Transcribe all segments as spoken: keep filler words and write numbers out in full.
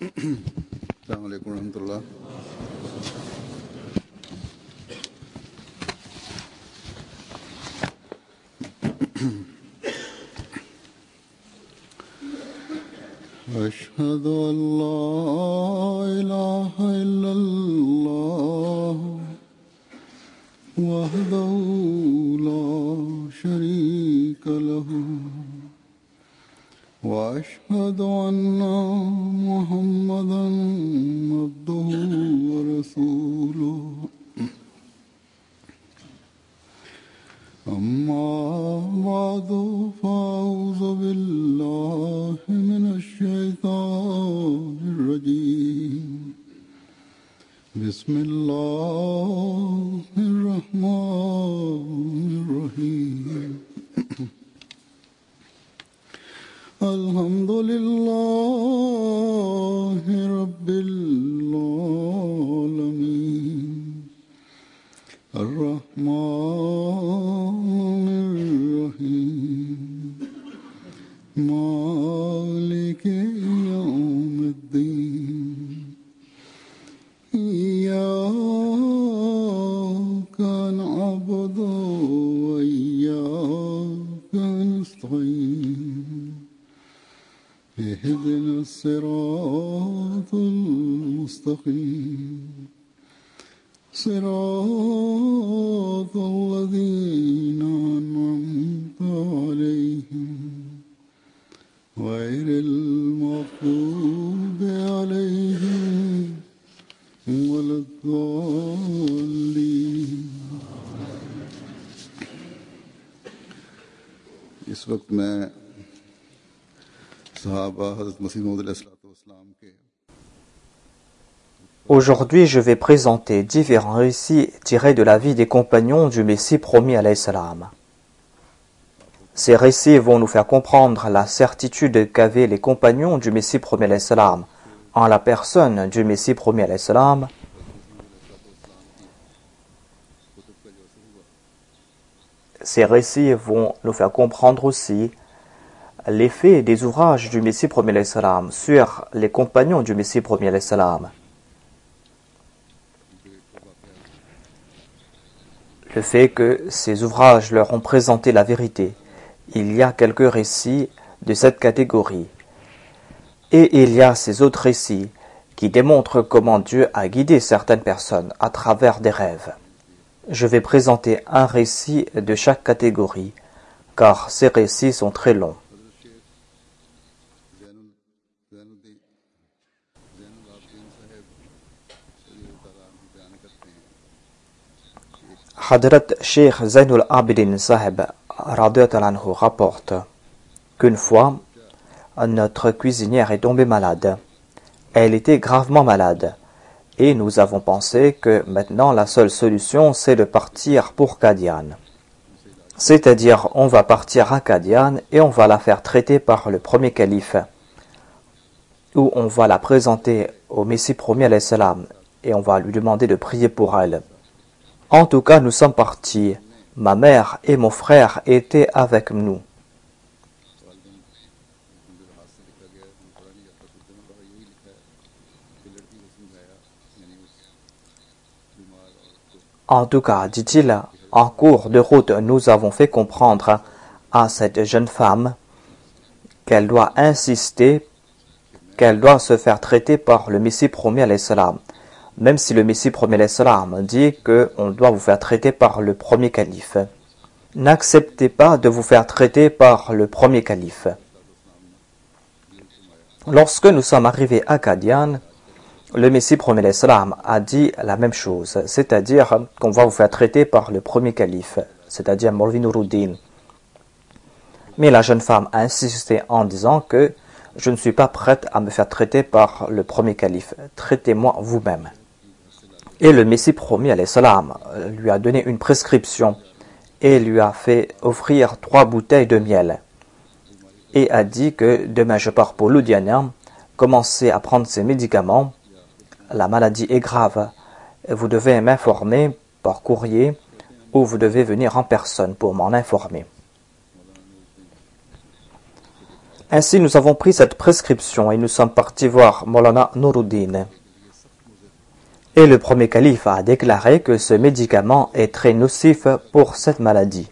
السلام عليكم ورحمة الله. أشهد أن لا إله إلا الله وحده لا شريك له وأشهد أن محمدا عبده ورسوله أما بعد فأعوذ بالله من الشيطان الرجيم بسم الله الرحمن الرحيم الحمد لله رب العالمين الرحمن الرحيم مالك يوم الدين إياك نعبد وإياك نستعين اهدنا الصراط المستقيم صراط الذين أنعمت عليهم غير المغضوب عليهم ولا الضالين. इस वक्त मैं सहाबा हज़रत मसीह मौऊद अलैहिस्सलाम के Aujourd'hui, je vais présenter différents récits tirés de la vie des compagnons du Messie promis alayhi salam. Ces récits vont nous faire comprendre la certitude qu'avaient les compagnons du Messie promis alayhi salam en la personne du Messie promis alayhi salam. Ces récits vont nous faire comprendre aussi l'effet des ouvrages du Messie promis alayhi salam sur les compagnons du Messie promis alayhi salam. Le fait que ces ouvrages leur ont présenté la vérité. Il y a quelques récits de cette catégorie. Et il y a ces autres récits qui démontrent comment Dieu a guidé certaines personnes à travers des rêves. Je vais présenter un récit de chaque catégorie, car ces récits sont très longs. Hadrat Sheikh Zainul Abidin Sahib anhu rapporte qu'une fois, notre cuisinière est tombée malade. Elle était gravement malade et nous avons pensé que maintenant la seule solution c'est de partir pour Qadian. C'est-à-dire on va partir à Qadian et on va la faire traiter par le premier calife ou on va la présenter au Messie promis alayhi salam et on va lui demander de prier pour elle. En tout cas, nous sommes partis. Ma mère et mon frère étaient avec nous. En tout cas, dit-il, en cours de route, nous avons fait comprendre à cette jeune femme qu'elle doit insister, qu'elle doit se faire traiter par le Messie promis alayhi salam. Même si le Messie promis alayhi salam dit qu'on doit vous faire traiter par le premier calife. N'acceptez pas de vous faire traiter par le premier calife. Lorsque nous sommes arrivés à Qadian, le Messie promis alayhi salam a dit la même chose, c'est-à-dire qu'on va vous faire traiter par le premier calife, c'est-à-dire Maulvi Nuruddin. Mais la jeune femme a insisté en disant que je ne suis pas prête à me faire traiter par le premier calife, traitez-moi vous-même. Et le Messie promis alayhi salam lui a donné une prescription et lui a fait offrir trois bouteilles de miel. Et a dit que demain je pars pour Ludhiana, commencez à prendre ces médicaments, la maladie est grave, vous devez m'informer par courrier ou vous devez venir en personne pour m'en informer. Ainsi, nous avons pris cette prescription et nous sommes partis voir Maulana Nuruddin. Et le premier calife a déclaré que ce médicament est très nocif pour cette maladie.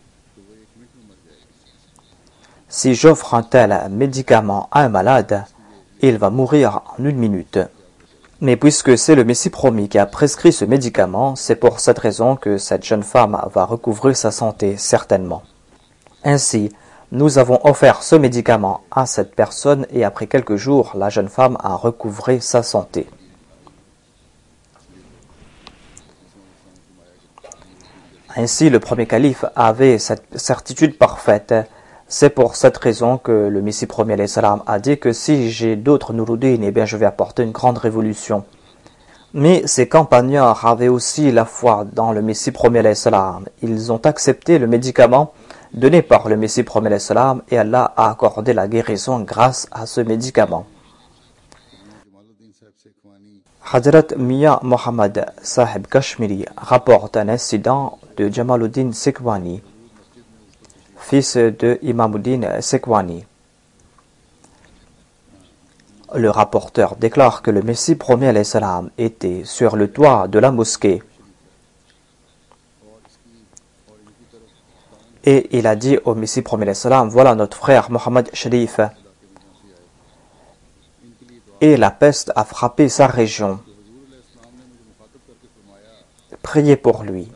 Si j'offre un tel médicament à un malade, il va mourir en une minute. Mais puisque c'est le Messie promis qui a prescrit ce médicament, c'est pour cette raison que cette jeune femme va recouvrir sa santé certainement. Ainsi, nous avons offert ce médicament à cette personne et après quelques jours, la jeune femme a recouvré sa santé. Ainsi, le premier calife avait cette certitude parfaite. C'est pour cette raison que le Messie premier alayhi salam a dit que si j'ai d'autres Nuruddin, eh bien je vais apporter une grande révolution. Mais ces compagnons avaient aussi la foi dans le Messie premier alayhi salam. Ils ont accepté le médicament donné par le Messie premier alayhi salam et Allah a accordé la guérison grâce à ce médicament. Hadrat Mia Mohammad Sahib Kashmiri rapporte un incident de Jamaluddin Sekwani, fils de Imamuddin Sekwani. Le rapporteur déclare que le Messie premier alayhi salam était sur le toit de la mosquée et il a dit au Messie premier alayhi salam, voilà notre frère Mohammed Sharif. Et la peste a frappé sa région. Priez pour lui.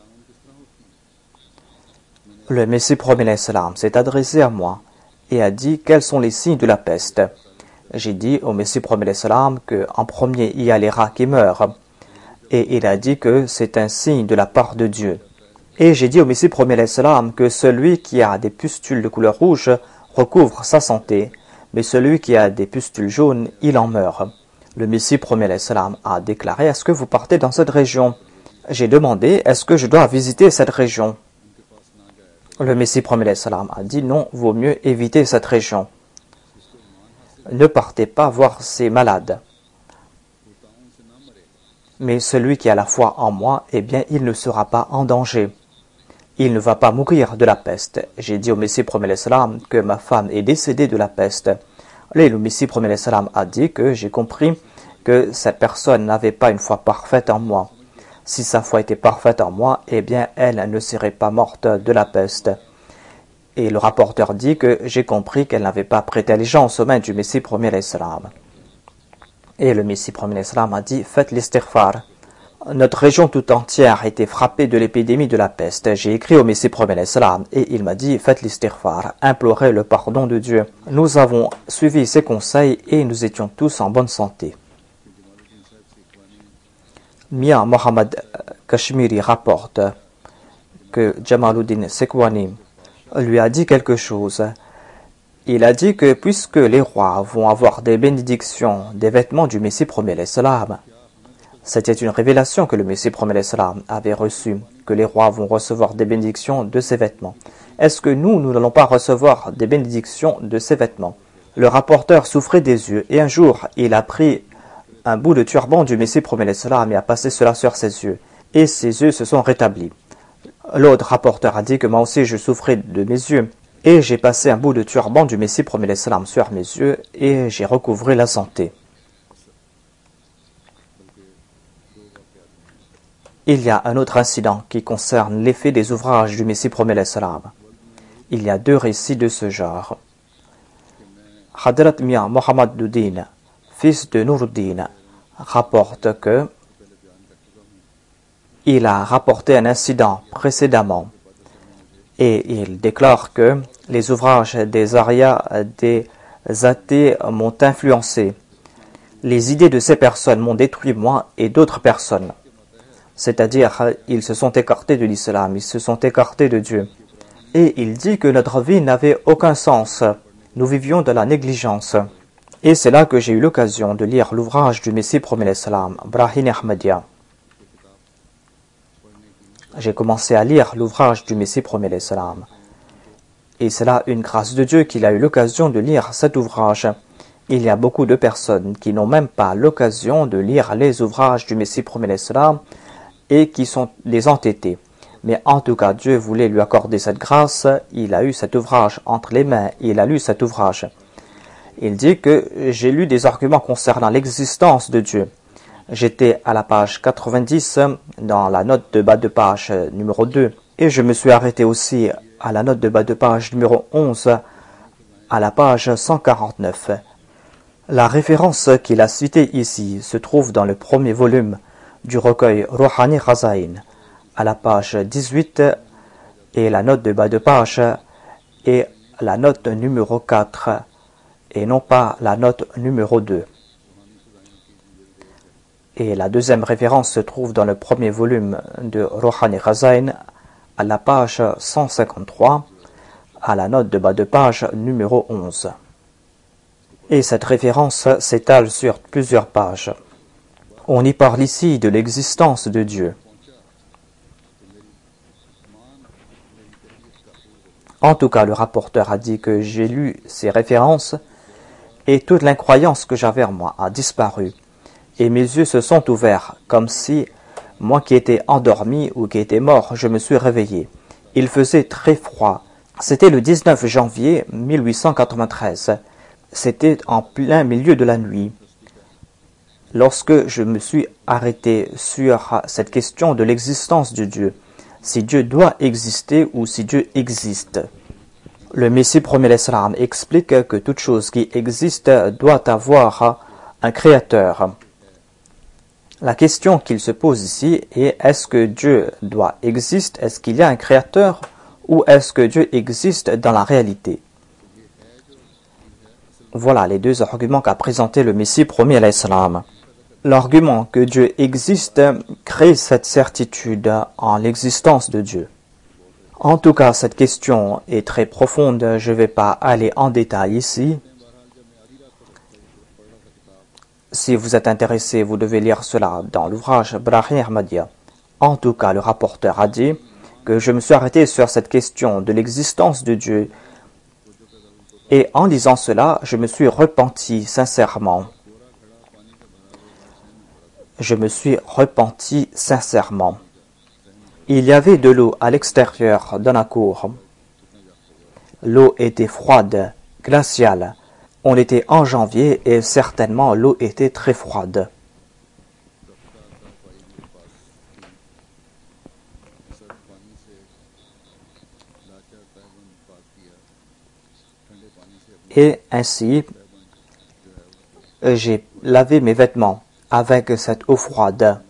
Le Messie premier alayhi salam s'est adressé à moi et a dit quels sont les signes de la peste. J'ai dit au Messie premier alayhi salam qu'en premier il y a les rats qui meurent et il a dit que c'est un signe de la part de Dieu. Et j'ai dit au Messie premier alayhi salam que celui qui a des pustules de couleur rouge recouvre sa santé, mais celui qui a des pustules jaunes, il en meurt. Le Messie premier alayhi salam a déclaré, est-ce que vous partez dans cette région? J'ai demandé, est-ce que je dois visiter cette région? Le Messie premier alayhi salam a dit, non, vaut mieux éviter cette région. Ne partez pas voir ces malades. Mais celui qui a la foi en moi, eh bien, il ne sera pas en danger. Il ne va pas mourir de la peste. J'ai dit au Messie premier alayhi salam que ma femme est décédée de la peste. Et le Messie premier alayhi salam a dit que j'ai compris que cette personne n'avait pas une foi parfaite en moi. Si sa foi était parfaite en moi, eh bien, elle ne serait pas morte de la peste. Et le rapporteur dit que j'ai compris qu'elle n'avait pas prêté allégeance aux mains du Messie premier alayhi salam. Et le Messie premier alayhi salam a dit, faites l'istighfar. Notre région tout entière a été frappée de l'épidémie de la peste. J'ai écrit au Messie premier alayhi salam et il m'a dit, faites l'istighfar, implorez le pardon de Dieu. Nous avons suivi ses conseils et nous étions tous en bonne santé. Mia Mohammad Kashmiri rapporte que Jamaluddin Sekwani lui a dit quelque chose. Il a dit que puisque les rois vont avoir des bénédictions des vêtements du Messie premier alayhi salam, c'était une révélation que le Messie premier alayhi salam avait reçue, que les rois vont recevoir des bénédictions de ses vêtements. Est-ce que nous, nous n'allons pas recevoir des bénédictions de ses vêtements? Le rapporteur souffrait des yeux et un jour, il a pris un bout de turban du Messie premier alayhi salam et a passé cela sur ses yeux. Et ses yeux se sont rétablis. L'autre rapporteur a dit que moi aussi je souffrais de mes yeux. Et j'ai passé un bout de turban du Messie premier alayhi salam sur mes yeux et j'ai recouvré la santé. Il y a un autre incident qui concerne l'effet des ouvrages du Messie premier alayhi salam. Il y a deux récits de ce genre. Hadrat Mia Mohammad Duddin, fils de Nuruddin, rapporte que il a rapporté un incident précédemment et il déclare que les ouvrages des arias des athées m'ont influencé. Les idées de ces personnes m'ont détruit moi et d'autres personnes. C'est-à-dire, ils se sont écartés de l'islam, ils se sont écartés de Dieu. Et il dit que notre vie n'avait aucun sens. Nous vivions de la négligence. Et c'est là que j'ai eu l'occasion de lire l'ouvrage du Messie premier alayhi salam, Brahim Ahmadiyya. J'ai commencé à lire l'ouvrage du Messie premier alayhi salam. Et c'est là une grâce de Dieu qu'il a eu l'occasion de lire cet ouvrage. Il y a beaucoup de personnes qui n'ont même pas l'occasion de lire les ouvrages du Messie premier alayhi salam et qui sont des entêtés. Mais en tout cas, Dieu voulait lui accorder cette grâce. Il a eu cet ouvrage entre les mains et il a lu cet ouvrage. Il dit que j'ai lu des arguments concernant l'existence de Dieu. J'étais à la page quatre-vingt-dix dans la note de bas de page numéro deux et je me suis arrêté aussi à la note de bas de page numéro onze à la page cent quarante-neuf. La référence qu'il a citée ici se trouve dans le premier volume du recueil Rouhani Khazain à la page dix-huit et la note de bas de page est la note numéro quatre et non pas la note numéro deux. Et la deuxième référence se trouve dans le premier volume de Rouhani Khazain à la page cent cinquante-trois à la note de bas de page numéro onze. Et cette référence s'étale sur plusieurs pages. On y parle ici de l'existence de Dieu. En tout cas, le rapporteur a dit que j'ai lu ces références et toute l'incroyance que j'avais en moi a disparu. Et mes yeux se sont ouverts, comme si, moi qui étais endormi ou qui étais mort, je me suis réveillé. Il faisait très froid. C'était le dix-neuf janvier mille huit cent quatre-vingt-treize. C'était en plein milieu de la nuit. Lorsque je me suis arrêté sur cette question de l'existence de Dieu, si Dieu doit exister ou si Dieu existe. Le Messie premier l'Islam explique que toute chose qui existe doit avoir un créateur. La question qu'il se pose ici est est-ce que Dieu doit exister, est-ce qu'il y a un créateur ou est-ce que Dieu existe dans la réalité? Voilà les deux arguments qu'a présenté le Messie premier l'Islam. L'argument que Dieu existe crée cette certitude en l'existence de Dieu. En tout cas, cette question est très profonde, je ne vais pas aller en détail ici. Si vous êtes intéressé, vous devez lire cela dans l'ouvrage Brahim Ahmadiyya. En tout cas, le rapporteur a dit que je me suis arrêté sur cette question de l'existence de Dieu. Et en disant cela, je me suis repenti sincèrement. Je me suis repenti sincèrement. Il y avait de l'eau à l'extérieur de la cour. L'eau était froide, glaciale. On était en janvier et certainement l'eau était très froide. Et ainsi, j'ai lavé mes vêtements avec cette eau froide.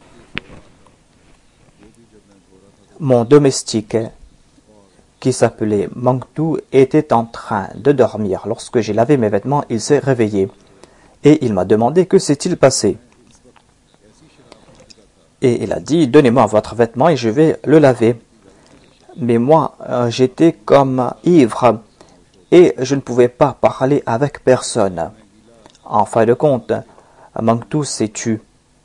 Mon domestique, qui s'appelait Mangtou, était en train de dormir. Lorsque j'ai lavé mes vêtements, il s'est réveillé. Et il m'a demandé que s'est-il passé. Et il a dit, donnez-moi votre vêtement et je vais le laver. Mais moi, euh, j'étais comme ivre et je ne pouvais pas parler avec personne. En fin de compte, Mangtou s'est tu.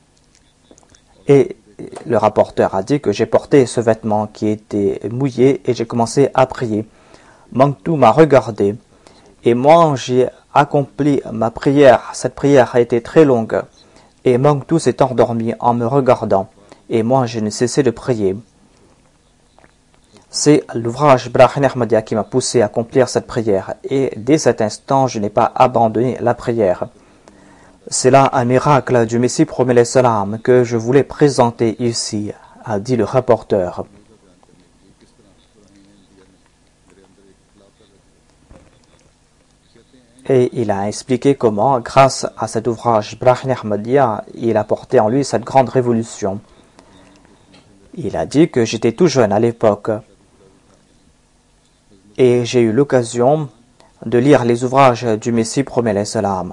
Et le rapporteur a dit que j'ai porté ce vêtement qui était mouillé et j'ai commencé à prier. Mangtou m'a regardé et moi j'ai accompli ma prière. Cette prière a été très longue et Mangtou s'est endormi en me regardant et moi je n'ai cessé de prier. C'est l'ouvrage Brahim Ahmadiyya qui m'a poussé à accomplir cette prière et dès cet instant je n'ai pas abandonné la prière. C'est là un miracle du Messie premier l'Islam que je voulais présenter ici, a dit le rapporteur. Et il a expliqué comment, grâce à cet ouvrage Brahim Ahmadiyya, il a porté en lui cette grande révolution. Il a dit que j'étais tout jeune à l'époque et j'ai eu l'occasion de lire les ouvrages du Messie premier l'Islam.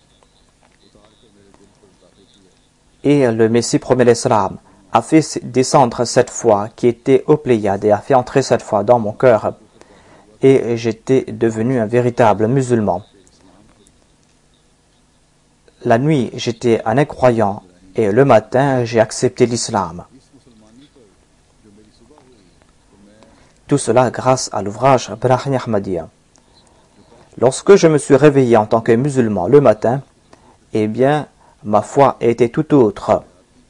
Et le Messie premier l'Islam a fait descendre cette foi qui était au Pléiade et a fait entrer cette foi dans mon cœur. Et j'étais devenu un véritable musulman. La nuit, j'étais un incroyant et le matin, j'ai accepté l'islam. Tout cela grâce à l'ouvrage Brahim Ahmadiyya. Lorsque je me suis réveillé en tant que musulman le matin, eh bien, ma foi était tout autre.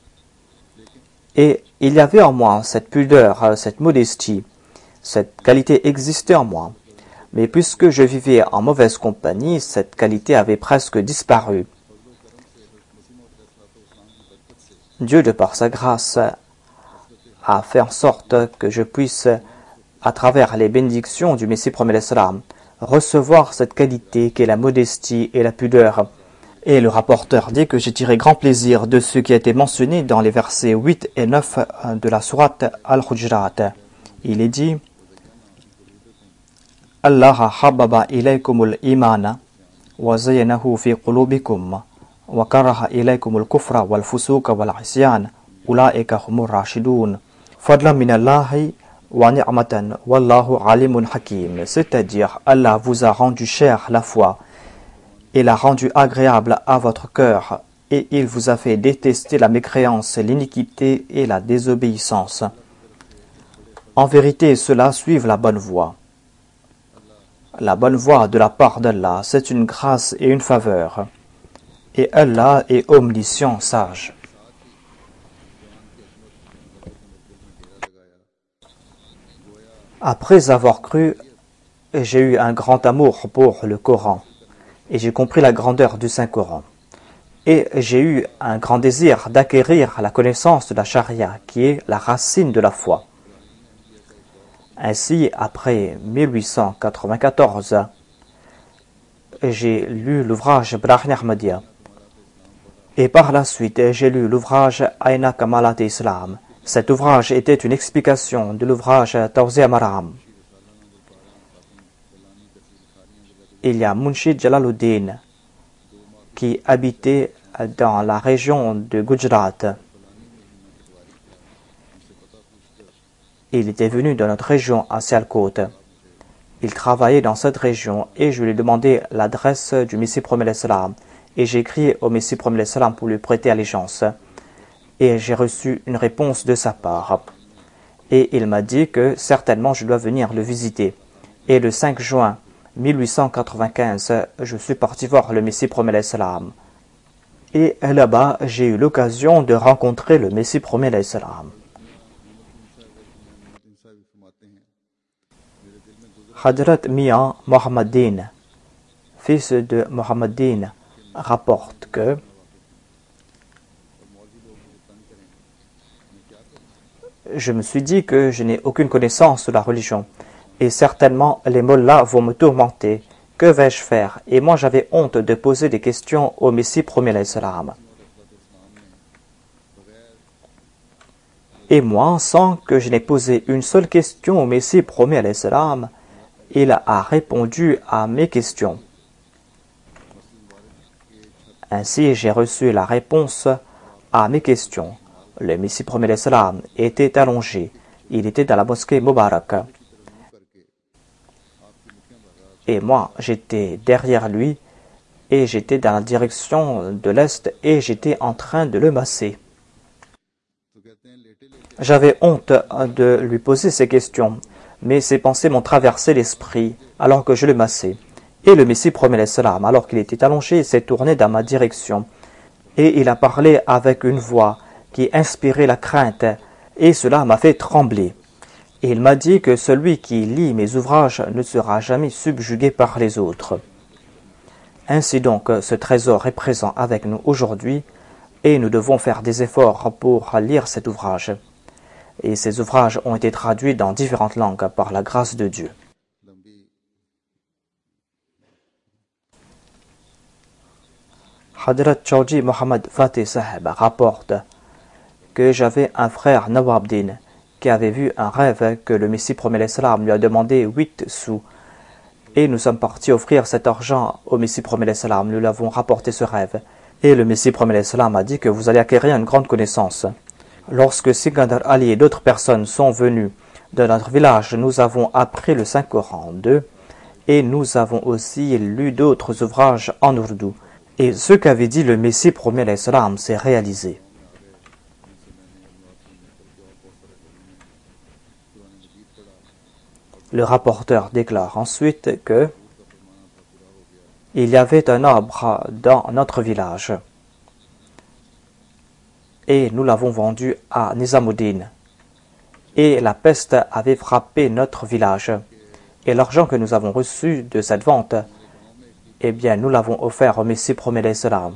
Et il y avait en moi cette pudeur, cette modestie, cette qualité existait en moi. Mais puisque je vivais en mauvaise compagnie, cette qualité avait presque disparu. Dieu, de par sa grâce, a fait en sorte que je puisse, à travers les bénédictions du Messie promet l'Islam, recevoir cette qualité qu'est la modestie et la pudeur. Et le rapporteur dit que j'ai tiré grand plaisir de ce qui a été mentionné dans les versets huit et neuf de la sourate Al-Hujurat. Il est dit Allah hababa ilaykumul imana wa zayyanahu fi qulubikum wa karaha ilaykumul kufra wal fusuqa wal isyan ulaika humur rashidun fadlan min Allahi wa ni'matan wallahu alimun hakim. C'est-à-dire Allah vous a rendu cher la foi et l'a rendu agréable à votre cœur, et il vous a fait détester la mécréance, l'iniquité et la désobéissance. En vérité, ceux-là suivent la bonne voie. La bonne voie de la part d'Allah, c'est une grâce et une faveur. Et Allah est omniscient, sage. Après avoir cru, j'ai eu un grand amour pour le Coran. Et j'ai compris la grandeur du Saint-Coran. Et j'ai eu un grand désir d'acquérir la connaissance de la charia, qui est la racine de la foi. Ainsi, après mille huit cent quatre-vingt-quatorze, j'ai lu l'ouvrage Brahn Ahmadiyya. Et par la suite, j'ai lu l'ouvrage Aina Kamalat Islam. Cet ouvrage était une explication de l'ouvrage Tawzi'a Maram. Il y a Munshid Jalaluddin qui habitait dans la région de Gujarat. Il était venu de notre région à Sialkot. Il travaillait dans cette région et je lui ai demandé l'adresse du Messie promet l'Islam. Et j'ai écrit au Messie promet l'Islam pour lui prêter allégeance. Et j'ai reçu une réponse de sa part. Et il m'a dit que certainement je dois venir le visiter. Et le cinq juin mille huit cent quatre-vingt-quinze, je suis parti voir le Messie promet l'Islam. Et là-bas, j'ai eu l'occasion de rencontrer le Messie promet l'Islam. Hadrat Mian Mohammeddin, fils de Mohammeddin, rapporte que je me suis dit que je n'ai aucune connaissance de la religion. Et certainement, les mollahs vont me tourmenter. Que vais-je faire? Et moi, j'avais honte de poser des questions au Messie promet l'Islam. Et moi, sans que je n'ai posé une seule question au Messie promet l'Islam, il a répondu à mes questions. Ainsi, j'ai reçu la réponse à mes questions. Le Messie promet l'Islam était allongé. Il était dans la mosquée Mubarak. Et moi, j'étais derrière lui et j'étais dans la direction de l'Est et j'étais en train de le masser. J'avais honte de lui poser ces questions, mais ces pensées m'ont traversé l'esprit alors que je le massais. Et le Messie promet l'Islam, alors qu'il était allongé, s'est tourné dans ma direction. Et il a parlé avec une voix qui inspirait la crainte et cela m'a fait trembler. Et il m'a dit que celui qui lit mes ouvrages ne sera jamais subjugué par les autres. Ainsi donc, ce trésor est présent avec nous aujourd'hui et nous devons faire des efforts pour lire cet ouvrage. Et ces ouvrages ont été traduits dans différentes langues par la grâce de Dieu. Hadrat Chowji Mohammad Fateh Sahib rapporte que j'avais un frère Nawabdin qui avait vu un rêve que le Messie promet l'Islam lui a demandé huit sous. Et nous sommes partis offrir cet argent au Messie promet l'Islam. Nous l'avons rapporté ce rêve. Et le Messie promet l'Islam a dit que vous allez acquérir une grande connaissance. Lorsque Sikandar Ali et d'autres personnes sont venus de notre village, nous avons appris le Saint-Coran d'eux et nous avons aussi lu d'autres ouvrages en ourdou. Et ce qu'avait dit le Messie promet l'Islam s'est réalisé. Le rapporteur déclare ensuite que il y avait un arbre dans notre village et nous l'avons vendu à Nizamuddin et la peste avait frappé notre village Et l'argent que nous avons reçu de cette vente, eh bien, nous l'avons offert au Messie promet salam.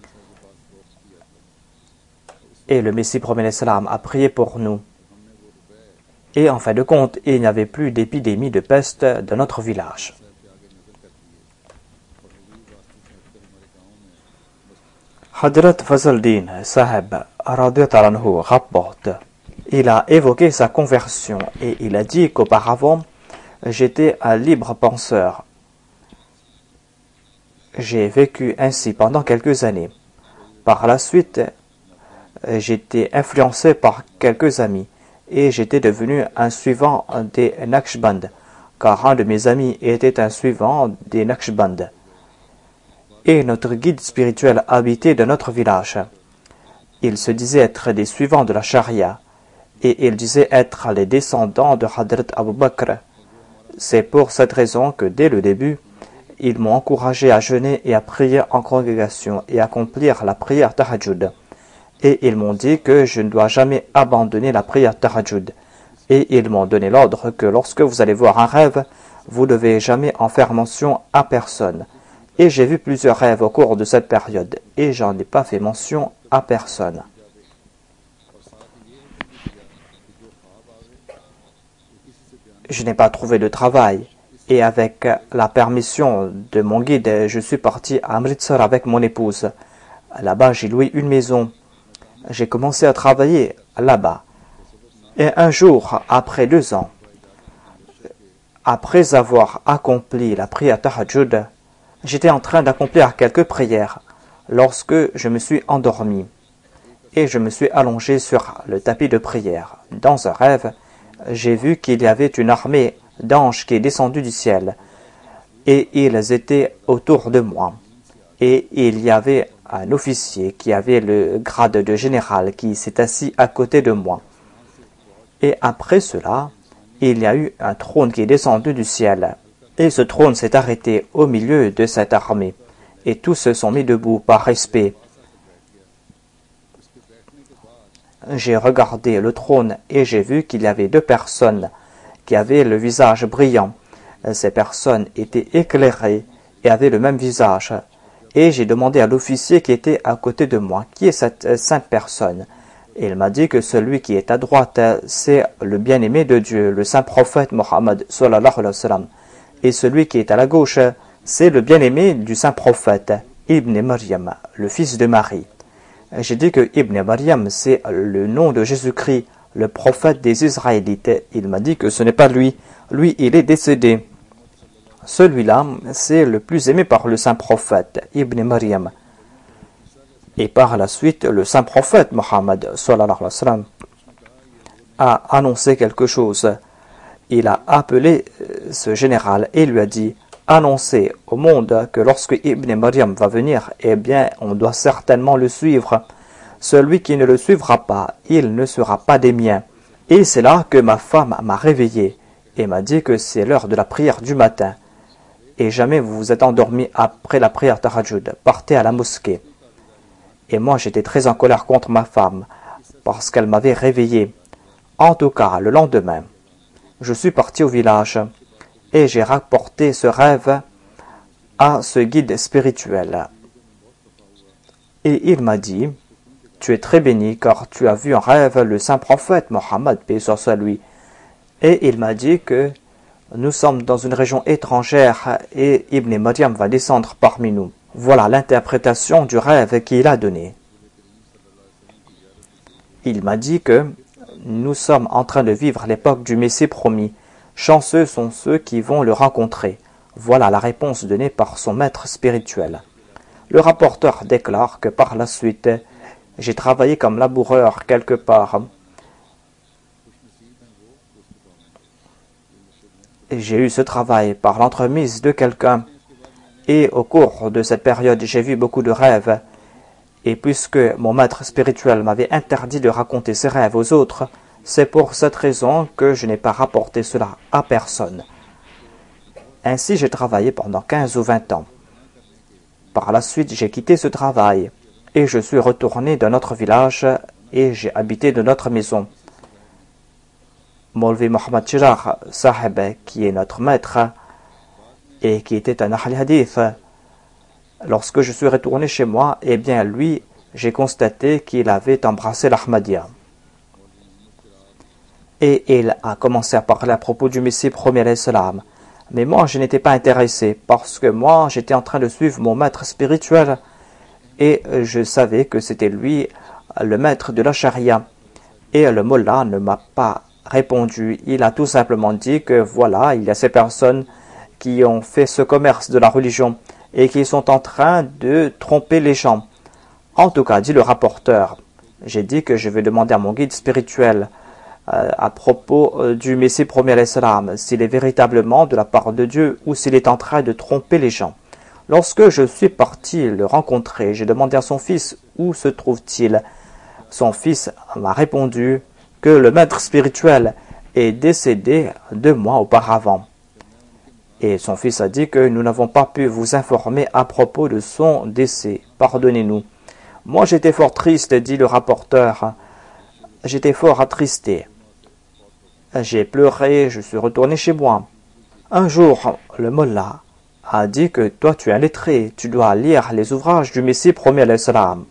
Et le Messie promet salam a prié pour nous. Et en fin de compte, il n'y avait plus d'épidémie de peste dans notre village. Hadrat Fazaldin Saheb rapporte, il a évoqué sa conversion et il a dit qu'auparavant, j'étais un libre penseur. J'ai vécu ainsi pendant quelques années. Par la suite, j'étais influencé par quelques amis et j'étais devenu un suivant des Naqshband, car un de mes amis était un suivant des Naqshband. Et notre guide spirituel habitait dans notre village. Il se disait être des suivants de la charia et il disait être les descendants de Hadrat Abu Bakr. C'est pour cette raison que dès le début, ils m'ont encouragé à jeûner et à prier en congrégation et accomplir la prière tahajjud. Et ils m'ont dit que je ne dois jamais abandonner la prière tahajjud. Et ils m'ont donné l'ordre que lorsque vous allez voir un rêve, vous ne devez jamais en faire mention à personne. Et j'ai vu plusieurs rêves au cours de cette période et j'en ai pas fait mention à personne. Je n'ai pas trouvé de travail et avec la permission de mon guide, je suis parti à Amritsar avec mon épouse. Là-bas, j'ai loué une maison. J'ai commencé à travailler là-bas. Et un jour, après deux ans, après avoir accompli la prière tahajjud, j'étais en train d'accomplir quelques prières lorsque je me suis endormi et je me suis allongé sur le tapis de prière. Dans un rêve, j'ai vu qu'il y avait une armée d'anges qui est descendue du ciel et ils étaient autour de moi. Et il y avait un officier qui avait le grade de général qui s'est assis à côté de moi. Et après cela, il y a eu un trône qui est descendu du ciel. Et ce trône s'est arrêté au milieu de cette armée. Et tous se sont mis debout par respect. J'ai regardé le trône et j'ai vu qu'il y avait deux personnes qui avaient le visage brillant. Ces personnes étaient éclairées et avaient le même visage. Et j'ai demandé à l'officier qui était à côté de moi, qui est cette sainte personne. Et il m'a dit que celui qui est à droite, c'est le bien-aimé de Dieu, le saint prophète Mohammed sallallahu alayhi wa sallam. Et celui qui est à la gauche, c'est le bien-aimé du saint prophète, Ibn Maryam, le fils de Marie. J'ai dit que Ibn Maryam, c'est le nom de Jésus-Christ, le prophète des Israélites. Il m'a dit que ce n'est pas lui. Lui, il est décédé. Celui-là, c'est le plus aimé par le saint prophète, Ibn Maryam. Et par la suite, le saint prophète Mohammed sallallahu alayhi wa sallam a annoncé quelque chose. Il a appelé ce général et lui a dit « Annoncez au monde que lorsque Ibn Maryam va venir, eh bien, on doit certainement le suivre. Celui qui ne le suivra pas, il ne sera pas des miens. » Et c'est là que ma femme m'a réveillé et m'a dit que c'est l'heure de la prière du matin. Et jamais vous vous êtes endormi après la prière tahajjud. Partez à la mosquée. Et moi, j'étais très en colère contre ma femme parce qu'elle m'avait réveillé. En tout cas, le lendemain, je suis parti au village et j'ai rapporté ce rêve à ce guide spirituel. Et il m'a dit, « Tu es très béni car tu as vu en rêve le saint prophète Mohammed, paix soit lui. » Et il m'a dit que nous sommes dans une région étrangère et Ibn Maryam va descendre parmi nous. Voilà l'interprétation du rêve qu'il a donné. Il m'a dit que nous sommes en train de vivre l'époque du Messie promis. Chanceux sont ceux qui vont le rencontrer. Voilà la réponse donnée par son maître spirituel. Le rapporteur déclare que par la suite, j'ai travaillé comme laboureur quelque part. J'ai eu ce travail par l'entremise de quelqu'un. Et au cours de cette période, j'ai vu beaucoup de rêves. Et puisque mon maître spirituel m'avait interdit de raconter ses rêves aux autres, c'est pour cette raison que je n'ai pas rapporté cela à personne. Ainsi, j'ai travaillé pendant quinze ou vingt ans. Par la suite, j'ai quitté ce travail et je suis retourné dans notre village et j'ai habité dans notre maison. Maulvi Mohammed Chirag Sahib, qui est notre maître et qui était un Ahl Hadith, lorsque je suis retourné chez moi, eh bien lui, j'ai constaté qu'il avait embrassé l'Ahmadiyya. Et il a commencé à parler à propos du Messie premier alayhi salam. Mais moi, je n'étais pas intéressé parce que moi, j'étais en train de suivre mon maître spirituel et je savais que c'était lui le maître de la charia. Et le mullah ne m'a pas répondu. Il a tout simplement dit que voilà, il y a ces personnes qui ont fait ce commerce de la religion et qui sont en train de tromper les gens. En tout cas, dit le rapporteur, j'ai dit que je vais demander à mon guide spirituel euh, à propos euh, du Messie premier alayhi salam, s'il est véritablement de la part de Dieu ou s'il est en train de tromper les gens. Lorsque je suis parti le rencontrer, j'ai demandé à son fils où se trouve-t-il. Son fils m'a répondu que le maître spirituel est décédé deux mois auparavant. Et son fils a dit que nous n'avons pas pu vous informer à propos de son décès. Pardonnez-nous. Moi, j'étais fort triste, dit le rapporteur. J'étais fort attristé. J'ai pleuré, je suis retourné chez moi. Un jour, le mullah a dit que toi, tu es un lettré, tu dois lire les ouvrages du Messie premier alayhi salam.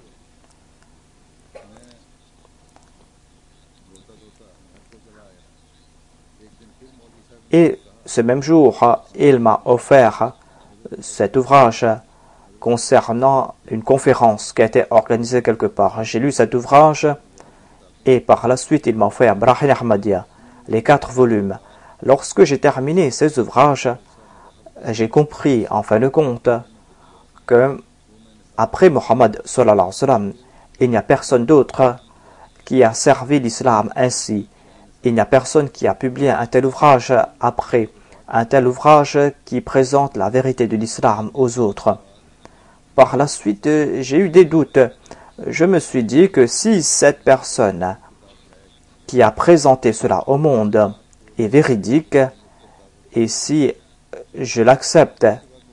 Et ce même jour, il m'a offert cet ouvrage concernant une conférence qui a été organisée quelque part. J'ai lu cet ouvrage et par la suite, il m'a offert Brahil Ahmadiyya, les quatre volumes. Lorsque j'ai terminé ces ouvrages, j'ai compris en fin de compte que après Mohammed sallallahu alayhi wa sallam, il n'y a personne d'autre qui a servi l'islam ainsi. Il n'y a personne qui a publié un tel ouvrage après, un tel ouvrage qui présente la vérité de l'islam aux autres. Par la suite, j'ai eu des doutes. Je me suis dit que si cette personne qui a présenté cela au monde est véridique, et si je l'accepte,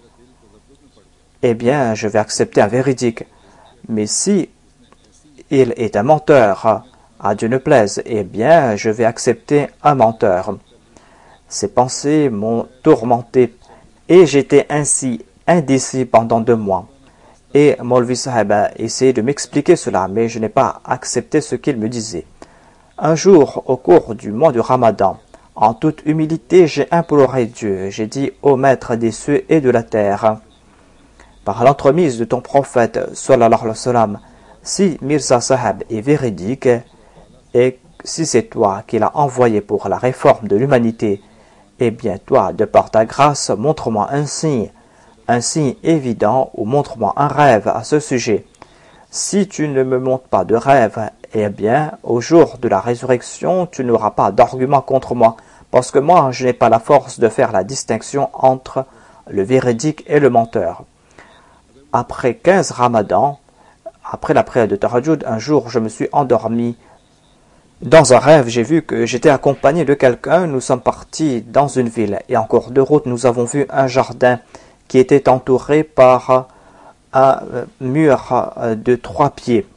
eh bien, je vais accepter un véridique. Mais si il est un menteur, à Dieu ne plaise, eh bien, je vais accepter un menteur. Ces pensées m'ont tourmenté et j'étais ainsi indécis pendant deux mois. Et Maulvi Sahib a essayé de m'expliquer cela, mais je n'ai pas accepté ce qu'il me disait. Un jour, au cours du mois du Ramadan, en toute humilité, j'ai imploré Dieu. J'ai dit au Maître des cieux et de la terre, par l'entremise de ton prophète, sallallahu alayhi wa sallam, si Mirza Sahib est véridique, et si c'est toi qui l'as envoyé pour la réforme de l'humanité, eh bien toi, de par ta grâce, montre-moi un signe, un signe évident ou montre-moi un rêve à ce sujet. Si tu ne me montres pas de rêve, eh bien, au jour de la résurrection, tu n'auras pas d'argument contre moi, parce que moi, je n'ai pas la force de faire la distinction entre le véridique et le menteur. Après quinze ramadans, après la prière de Tahajjud, un jour, je me suis endormi. Dans un rêve, j'ai vu que j'étais accompagné de quelqu'un. Nous sommes partis dans une ville et en cours de route, nous avons vu un jardin qui était entouré par un mur de trois pieds.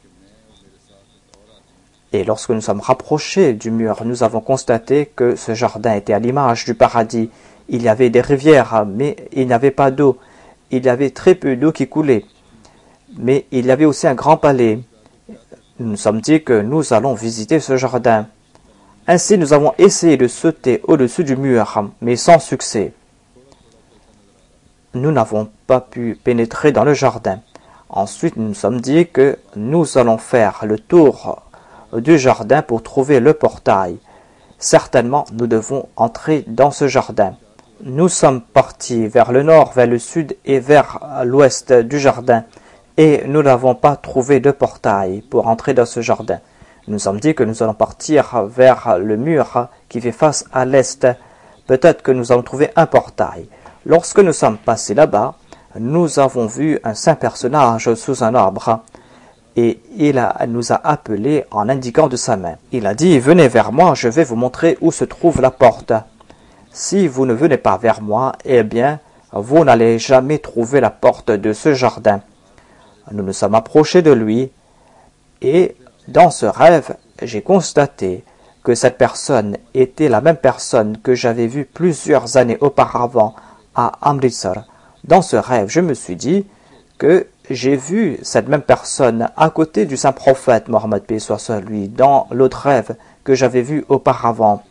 Et lorsque nous sommes rapprochés du mur, nous avons constaté que ce jardin était à l'image du paradis. Il y avait des rivières, mais il n'y avait pas d'eau. Il y avait très peu d'eau qui coulait. Mais il y avait aussi un grand palais. Nous nous sommes dit que nous allons visiter ce jardin. Ainsi, nous avons essayé de sauter au-dessus du mur, mais sans succès. Nous n'avons pas pu pénétrer dans le jardin. Ensuite, nous nous sommes dit que nous allons faire le tour du jardin pour trouver le portail. Certainement, nous devons entrer dans ce jardin. Nous sommes partis vers le nord, vers le sud et vers l'ouest du jardin. Et nous n'avons pas trouvé de portail pour entrer dans ce jardin. Nous nous sommes dit que nous allons partir vers le mur qui fait face à l'est. Peut-être que nous allons trouver un portail. Lorsque nous sommes passés là-bas, nous avons vu un saint personnage sous un arbre. Et il a, nous a appelés en indiquant de sa main. Il a dit, venez vers moi, je vais vous montrer où se trouve la porte. Si vous ne venez pas vers moi, eh bien, vous n'allez jamais trouver la porte de ce jardin. Nous nous sommes approchés de lui et dans ce rêve, j'ai constaté que cette personne était la même personne que j'avais vue plusieurs années auparavant à Amritsar. Dans ce rêve, je me suis dit que j'ai vu cette même personne à côté du saint prophète Mohammed paix soit sur lui dans l'autre rêve que j'avais vu auparavant.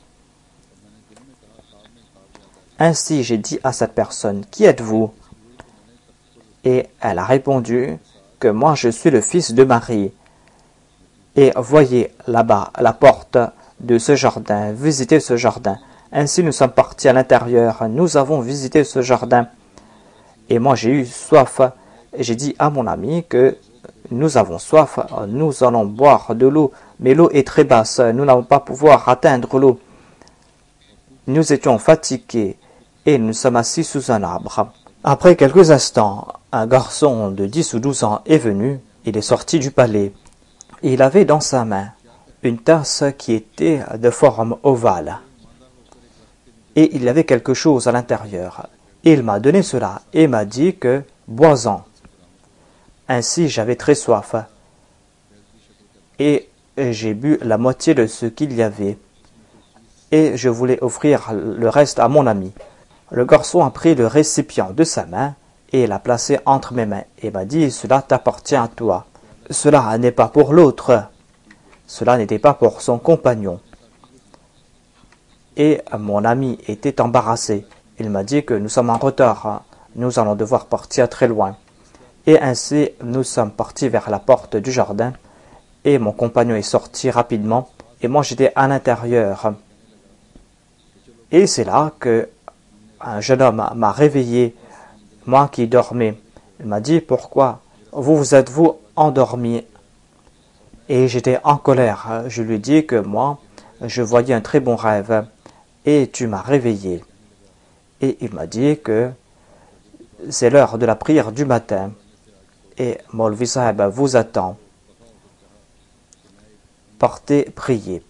Ainsi, j'ai dit à cette personne, « Qui êtes-vous » Et elle a répondu que moi je suis le fils de Marie. Et voyez là-bas la porte de ce jardin, visitez ce jardin. Ainsi nous sommes partis à l'intérieur, nous avons visité ce jardin. Et moi j'ai eu soif, et j'ai dit à mon ami que nous avons soif, nous allons boire de l'eau, mais l'eau est très basse, nous n'allons pas pouvoir atteindre l'eau. Nous étions fatigués et nous sommes assis sous un arbre. Après quelques instants, un garçon de dix ou douze ans est venu, il est sorti du palais. Il avait dans sa main une tasse qui était de forme ovale. Et il y avait quelque chose à l'intérieur. Il m'a donné cela et m'a dit que « bois-en ». Ainsi j'avais très soif. Et j'ai bu la moitié de ce qu'il y avait. Et je voulais offrir le reste à mon ami. Le garçon a pris le récipient de sa main et l'a placé entre mes mains et m'a dit « Cela t'appartient à toi ». Cela n'est pas pour l'autre. Cela n'était pas pour son compagnon. Et mon ami était embarrassé. Il m'a dit que nous sommes en retard. Nous allons devoir partir très loin. Et ainsi, nous sommes partis vers la porte du jardin. Et mon compagnon est sorti rapidement. Et moi, j'étais à l'intérieur. Et c'est là que un jeune homme m'a réveillé, moi qui dormais. Il m'a dit « Pourquoi vous vous êtes-vous endormi ?» Et j'étais en colère. Je lui ai dit que moi, je voyais un très bon rêve et tu m'as réveillé. Et il m'a dit que c'est l'heure de la prière du matin et Maulvi Saheb vous attend. Partez prier.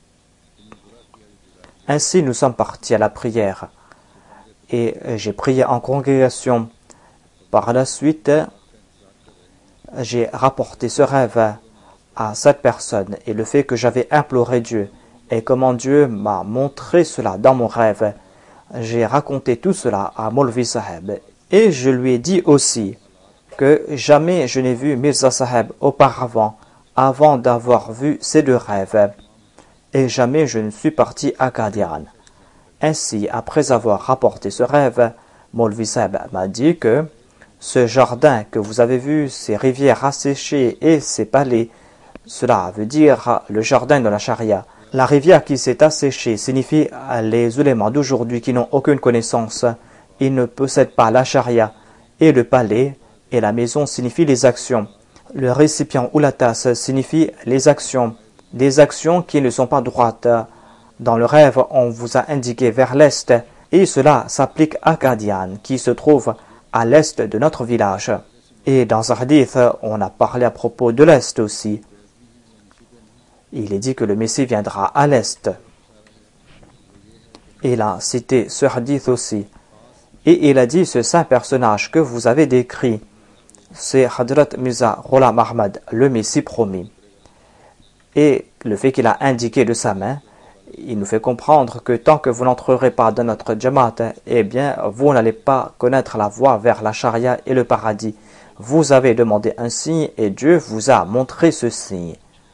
Ainsi, nous sommes partis à la prière et j'ai prié en congrégation. Par la suite, j'ai rapporté ce rêve à cette personne et le fait que j'avais imploré Dieu et comment Dieu m'a montré cela dans mon rêve. J'ai raconté tout cela à Maulvi Saheb et je lui ai dit aussi que jamais je n'ai vu Mirza Saheb auparavant avant d'avoir vu ces deux rêves et jamais je ne suis parti à Qadian. Ainsi, après avoir rapporté ce rêve, Maulvi Saheb m'a dit que ce jardin que vous avez vu, ces rivières asséchées et ces palais, cela veut dire le jardin de la charia. La rivière qui s'est asséchée signifie les ulémas d'aujourd'hui qui n'ont aucune connaissance. Ils ne possèdent pas la charia. Et le palais et la maison signifient les actions. Le récipient ou la tasse signifie les actions. Des actions qui ne sont pas droites. Dans le rêve, on vous a indiqué vers l'est. Et cela s'applique à Qadian, qui se trouve à l'est de notre village. Et dans un hadith, on a parlé à propos de l'est aussi. Il est dit que le Messie viendra à l'est. Il a cité ce hadith aussi. Et il a dit ce saint personnage que vous avez décrit, c'est Hadrat Mirza Ghulam Ahmad, le Messie promis. Et le fait qu'il a indiqué de sa main, il nous fait comprendre que tant que vous n'entrerez pas dans notre Jamaat, eh bien, vous n'allez pas connaître la voie vers la charia et le paradis. Vous avez demandé un signe et Dieu vous a montré ce signe.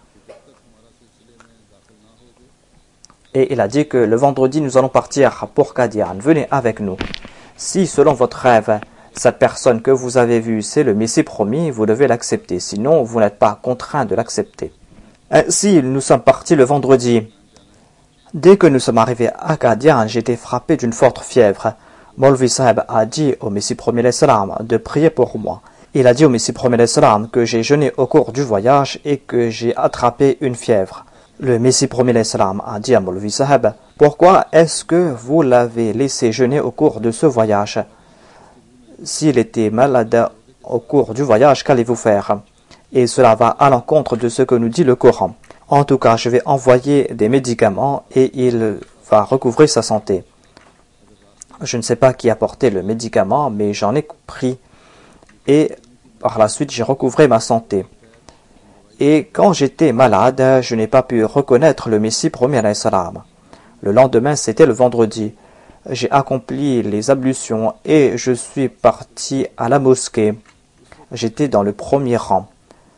Et il a dit que le vendredi, nous allons partir pour Qadian. Venez avec nous. Si, selon votre rêve, cette personne que vous avez vue, c'est le Messie promis, vous devez l'accepter. Sinon, vous n'êtes pas contraint de l'accepter. Ainsi, nous sommes partis le vendredi. Dès que nous sommes arrivés à Qadian, j'étais frappé d'une forte fièvre. Maulvi Saheb a dit au Messie promis l'Islam de prier pour moi. Il a dit au Messie promis l'Islam que j'ai jeûné au cours du voyage et que j'ai attrapé une fièvre. Le Messie promis l'Islam a dit à Maulvi Saheb, « Pourquoi est-ce que vous l'avez laissé jeûner au cours de ce voyage? S'il était malade au cours du voyage, qu'allez-vous faire? Et cela va à l'encontre de ce que nous dit le Coran. En tout cas, je vais envoyer des médicaments et il va recouvrer sa santé. » Je ne sais pas qui a porté le médicament, mais j'en ai pris et par la suite j'ai recouvré ma santé. Et quand j'étais malade, je n'ai pas pu reconnaître le Messie promis alayhi salam. Le lendemain, c'était le vendredi. J'ai accompli les ablutions et je suis parti à la mosquée. J'étais dans le premier rang.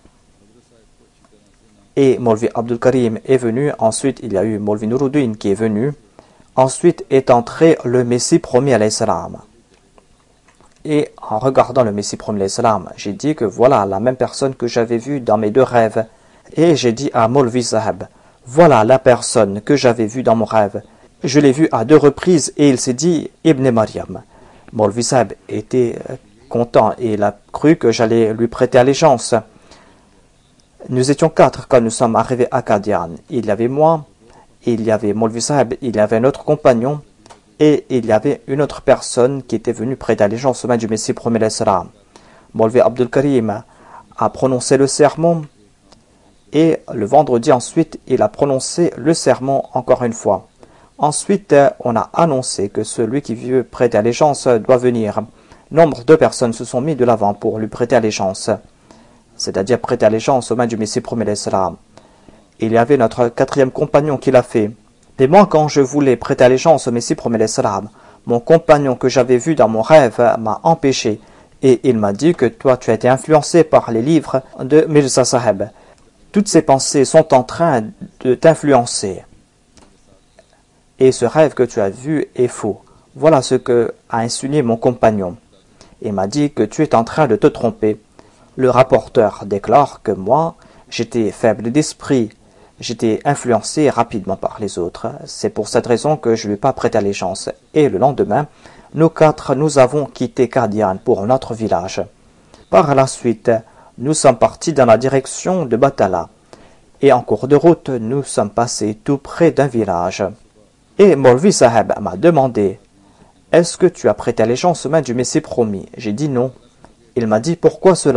Et Maulvi Abdul Karim est venu. Ensuite, il y a eu Maulvi Nuruddin qui est venu. Ensuite est entré le Messie promis alayhi salam. Et en regardant le Messie promis alayhi salam, j'ai dit que voilà la même personne que j'avais vue dans mes deux rêves. Et j'ai dit à Maulvi Saheb, voilà la personne que j'avais vue dans mon rêve. Je l'ai vu à deux reprises et il s'est dit Ibn Maryam. Maulvi Saheb était content et il a cru que j'allais lui prêter allégeance. Nous étions quatre quand nous sommes arrivés à Qadian. Il y avait moi, il y avait Maulvi Saheb, il y avait un autre compagnon et il y avait une autre personne qui était venue prêter allégeance au main du Messie promis alayhi salam. Maulvi Abdul Karim a prononcé le sermon et le vendredi ensuite il a prononcé le sermon encore une fois. Ensuite on a annoncé que celui qui veut prêter allégeance doit venir. Nombre de personnes se sont mis de l'avant pour lui prêter allégeance, c'est-à-dire prêter allégeance au main du Messie promis alayhi salam. Il y avait notre quatrième compagnon qui l'a fait. Et moi, quand je voulais prêter allégeance au Messie promis alayhi salam, mon compagnon que j'avais vu dans mon rêve m'a empêché et il m'a dit que toi tu as été influencé par les livres de Mirza Saheb. Toutes ces pensées sont en train de t'influencer. Et ce rêve que tu as vu est faux. Voilà ce que a insinué mon compagnon. Il m'a dit que tu es en train de te tromper. Le rapporteur déclare que moi, j'étais faible d'esprit. J'étais influencé rapidement par les autres. C'est pour cette raison que je ne lui ai pas prêté allégeance. Et le lendemain, nous quatre, nous avons quitté Qadian pour notre village. Par la suite, nous sommes partis dans la direction de Batala. Et en cours de route, nous sommes passés tout près d'un village. Et Maulvi Saheb m'a demandé « Est-ce que tu as prêté allégeance aux mains du Messie promis ?» J'ai dit non. Il m'a dit « Pourquoi cela ?»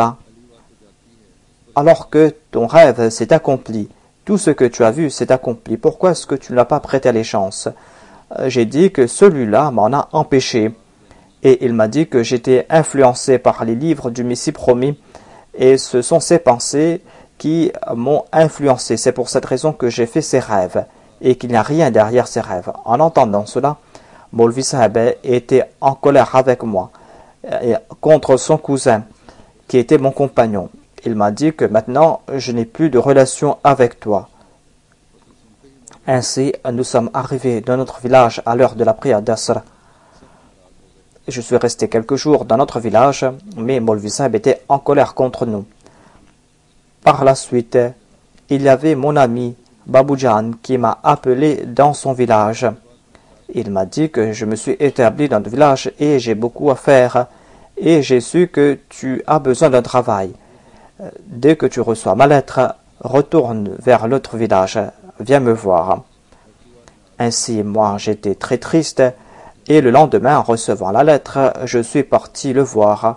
Alors que ton rêve s'est accompli. Tout ce que tu as vu s'est accompli. Pourquoi est-ce que tu ne l'as pas prêté allégeance? J'ai dit que celui-là m'en a empêché. Et il m'a dit que j'étais influencé par les livres du Messie promis. Et ce sont ces pensées qui m'ont influencé. C'est pour cette raison que j'ai fait ces rêves. Et qu'il n'y a rien derrière ces rêves. En entendant cela, Maulvi Saheb était en colère avec moi. Et contre son cousin, qui était mon compagnon. Il m'a dit que maintenant, je n'ai plus de relation avec toi. Ainsi, nous sommes arrivés dans notre village à l'heure de la prière d'Asr. Je suis resté quelques jours dans notre village, mais Maulvi Saheb était en colère contre nous. Par la suite, il y avait mon ami Baboujan qui m'a appelé dans son village. Il m'a dit que je me suis établi dans le village et j'ai beaucoup à faire, et j'ai su que tu as besoin d'un travail. Dès que tu reçois ma lettre, retourne vers l'autre village, viens me voir. Ainsi, moi, j'étais très triste, et le lendemain, en recevant la lettre, je suis parti le voir,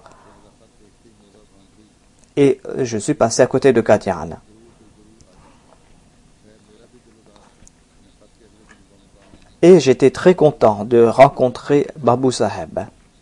et je suis passé à côté de Qadian. Et j'étais très content de rencontrer Babou Saheb.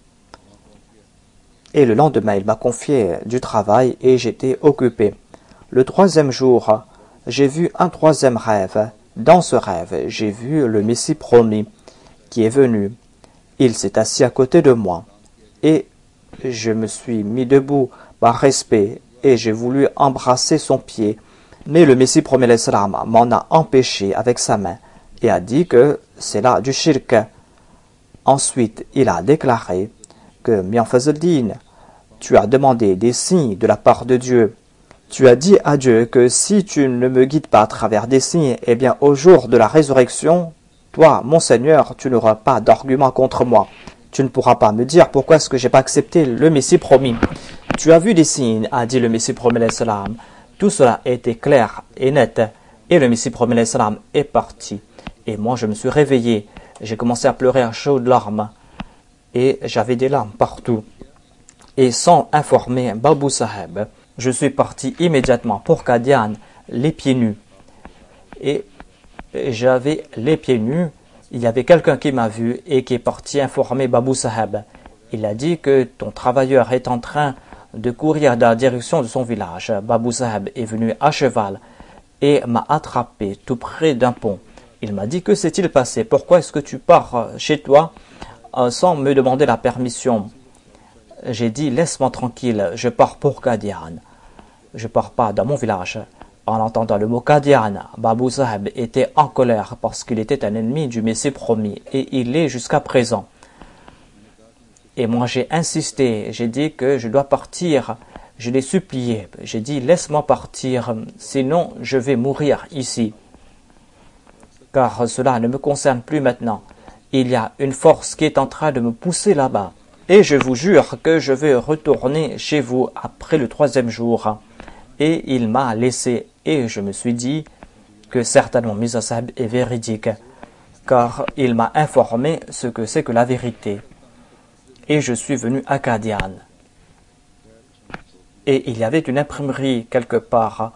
Et le lendemain, il m'a confié du travail et j'étais occupé. Le troisième jour, j'ai vu un troisième rêve. Dans ce rêve, j'ai vu le Messie promis qui est venu. Il s'est assis à côté de moi et je me suis mis debout par respect et j'ai voulu embrasser son pied. Mais le Messie promis l'Islam m'en a empêché avec sa main et a dit que c'est là du shirk. Ensuite, il a déclaré que Mian Fazl-Din, tu as demandé des signes de la part de Dieu. Tu as dit à Dieu que si tu ne me guides pas à travers des signes, eh bien au jour de la résurrection, toi, mon Seigneur, tu n'auras pas d'argument contre moi. Tu ne pourras pas me dire pourquoi est-ce que j'ai pas accepté le Messie promis. Tu as vu des signes, a dit le Messie promis l'Islam. Tout cela était clair et net, et le Messie promis l'Islam est parti. Et moi, je me suis réveillé. J'ai commencé à pleurer à chaudes larmes. Et j'avais des larmes partout. Et sans informer Babou Saheb, je suis parti immédiatement pour Qadian, les pieds nus. Et j'avais les pieds nus. Il y avait quelqu'un qui m'a vu et qui est parti informer Babou Saheb. Il a dit que ton travailleur est en train de courir dans la direction de son village. Babou Saheb est venu à cheval et m'a attrapé tout près d'un pont. Il m'a dit: que s'est-il passé? Pourquoi est-ce que tu pars chez toi euh, sans me demander la permission? J'ai dit: laisse-moi tranquille, je pars pour Qadian. Je pars pas dans mon village. En entendant le mot Qadian, Babou Saheb était en colère parce qu'il était un ennemi du Messie promis et il l'est jusqu'à présent. Et moi j'ai insisté, j'ai dit que je dois partir. Je l'ai supplié, j'ai dit: laisse-moi partir, sinon je vais mourir ici. Car cela ne me concerne plus maintenant. Il y a une force qui est en train de me pousser là-bas. Et je vous jure que je vais retourner chez vous après le troisième jour. Et il m'a laissé. Et je me suis dit que certainement Mirza Saheb est véridique. Car il m'a informé ce que c'est que la vérité. Et je suis venu à Qadian. Et il y avait une imprimerie quelque part.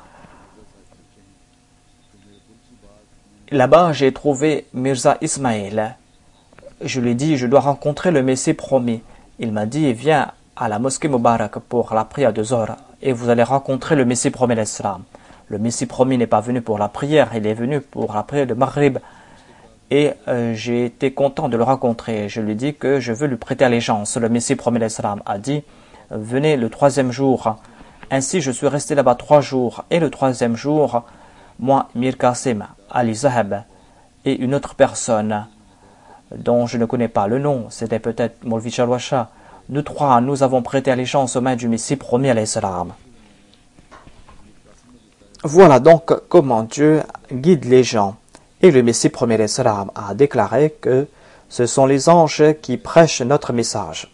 Là-bas, j'ai trouvé Mirza Ismail. Je lui ai dit: je dois rencontrer le Messie promis. Il m'a dit: viens à la mosquée Mubarak pour la prière de Zohar et vous allez rencontrer le Messie promis l'Islam. Le Messie promis n'est pas venu pour la prière, il est venu pour la prière de Maghrib. Et euh, j'ai été content de le rencontrer. Je lui ai dit que je veux lui prêter allégeance. Le Messie promis l'Islam a dit: venez le troisième jour. Ainsi, je suis resté là-bas trois jours. Et le troisième jour, moi, Mir Qasim, Ali Zaheb et une autre personne dont je ne connais pas le nom, c'était peut-être Molvi Chalwasha. Nous trois, nous avons prêté allégeance aux mains du Messie promis alayhi salam. Voilà donc comment Dieu guide les gens. Et le Messie promis alayhi salam a déclaré que ce sont les anges qui prêchent notre message.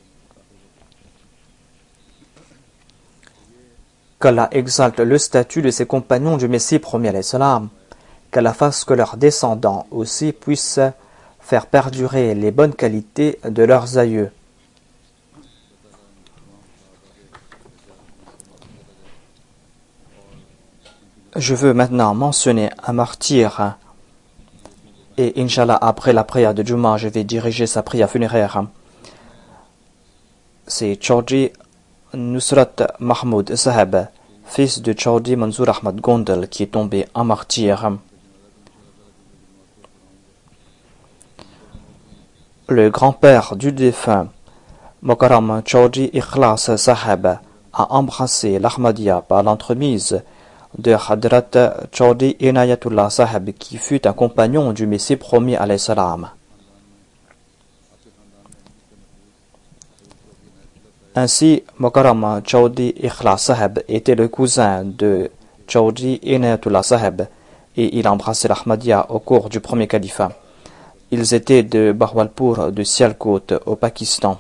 Qu'Allah exalte le statut de ses compagnons du Messie promis alayhi salam, qu'Allah fasse que leurs descendants aussi puissent faire perdurer les bonnes qualités de leurs aïeux. Je veux maintenant mentionner un martyr et Inch'Allah après la prière de Juma je vais diriger sa prière funéraire. C'est Chaudhry Nusrat Mahmoud Saheb, fils de Chaudhry Manzoor Ahmad Gondal, qui est tombé en martyr. Le grand-père du défunt, Mokaram Chaudhry Ikhlas Saheb, a embrassé l'Ahmadiyya par l'entremise de Hadrat Chaudhry Inayatullah Saheb, qui fut un compagnon du Messie promis alayhi salam. Ainsi, Mokaram Chaudhry Ikhlas Saheb était le cousin de Chaudhry Inayatullah Saheb et il embrassait l'Ahmadiyya au cours du premier califat. Ils étaient de Bahawalpur de Sialkot au Pakistan.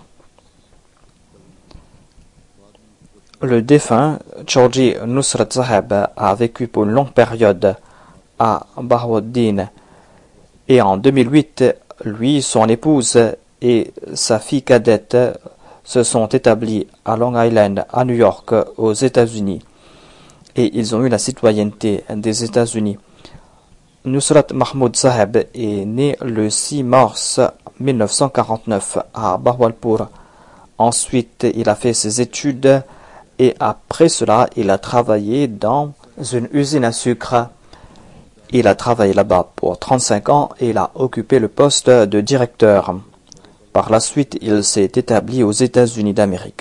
Le défunt Chaudhry Nusrat Saheb a vécu pour une longue période à Bahawuddin et en deux mille huit, lui, son épouse et sa fille cadette se sont établis à Long Island, à New York, aux États-Unis, et ils ont eu la citoyenneté des États-Unis. Nusrat Mahmoud Saheb est né le six mars mille neuf cent quarante-neuf à Bahawalpur. Ensuite, il a fait ses études et après cela, il a travaillé dans une usine à sucre. Il a travaillé là-bas pour trente-cinq ans et il a occupé le poste de directeur. Par la suite, il s'est établi aux États-Unis d'Amérique.